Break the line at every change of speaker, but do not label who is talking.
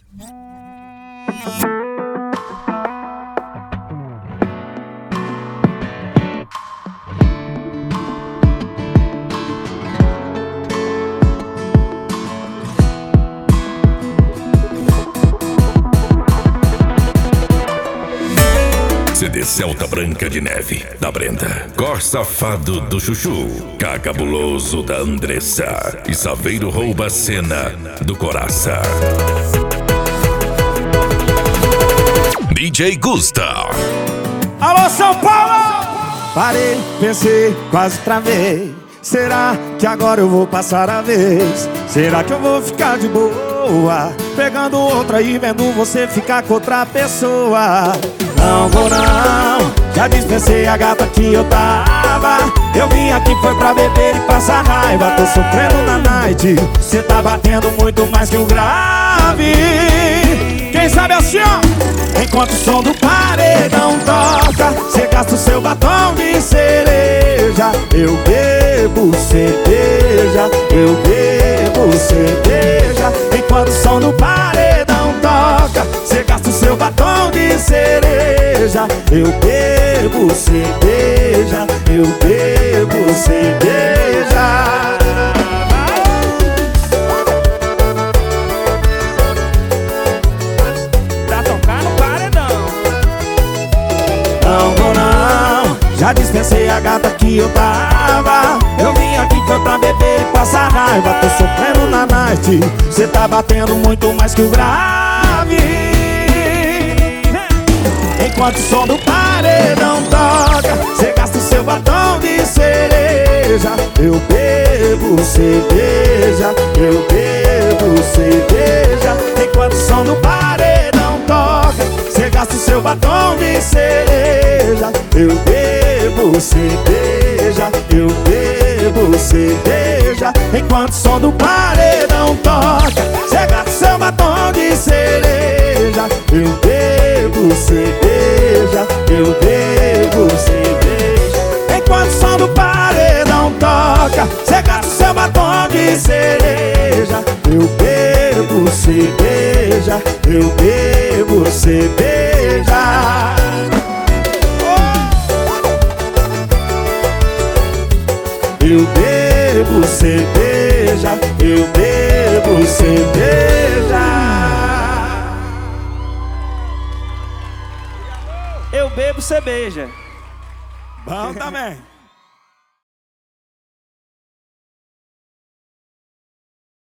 CD Celta Branca de Neve, da Brenda. Cor Safado, do Chuchu. Cacabuloso, da Andressa. E Saveiro Rouba a Cena, do Coraça. DJ Gusta.
Alô, São Paulo! Parei, pensei, quase travei. Será que agora eu vou passar a vez? Será que eu vou ficar de boa, pegando outra e vendo você ficar com outra pessoa? Não vou não, já dispensei a gata que eu tava. Eu vim aqui foi pra beber e passar raiva. Tô sofrendo na night, cê tá batendo muito mais que o grave. Quem sabe assim, ó, enquanto o som do paredão toca, cê gasta o seu batom de cereja. Eu bebo cerveja, eu bebo cerveja. Enquanto o som do paredão toca, cê gasta o seu batom de cereja. Eu bebo cerveja, eu bebo cerveja. Já dispensei a gata que eu tava. Eu vim aqui foi pra beber e passar raiva. Tô sofrendo na night, cê tá batendo muito mais que o grave. Enquanto o som do paredão toca, cê gasta o seu batom de cereja. Eu bebo cerveja, eu bebo cerveja. Enquanto o som do paredão toca, cê gasta o seu batom de cereja. Eu bebo cerveja, eu bebo cerveja. Enquanto o som do paredão toca, cê gasta seu batom de cereja. Eu bebo cerveja, eu bebo cerveja. Enquanto o som do paredão toca, cê gasta seu batom de cereja. Eu bebo cerveja, eu bebo cerveja. Eu bebo cerveja, eu bebo cerveja.
Eu bebo cerveja.
Bom também.